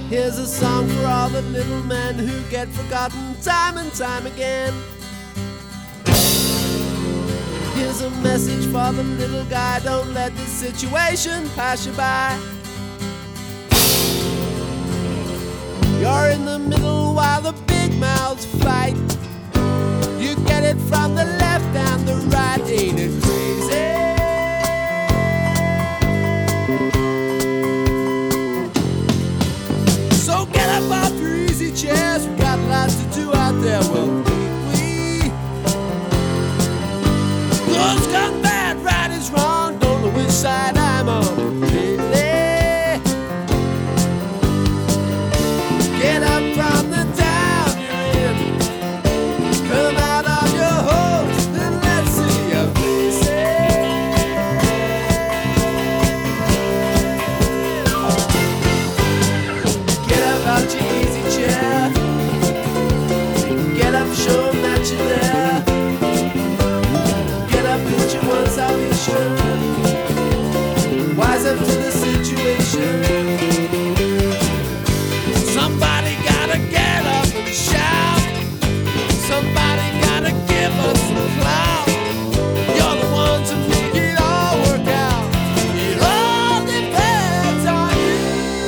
Here's a song for all the little men who get forgotten time and time again. Here's a message for the little guy: don't let this situation pass you by. You're in the middle while the big mouths fight. You get it from the left and the right, ain't it crazy? So get up off your easy chairs, we got lots to do out there, well, we good's gone bad, right is wrong, don't know which side I'm on lately. Get up from the town you're in, come out of your holes and let's see your faces. Get up out your easy chair, get up, show 'em that you're there. Get up, put your one salvation, wise up to the situation. Somebody gotta get up and shout. Somebody gotta give us some clout. You're the ones who make it all work out. It all depends on you.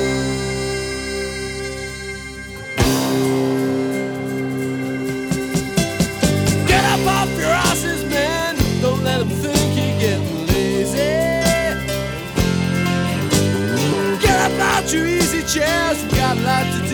Get up off your asses, man. Don't let them think you're getting lazy. Get up out your easy chairs. We got a lot to do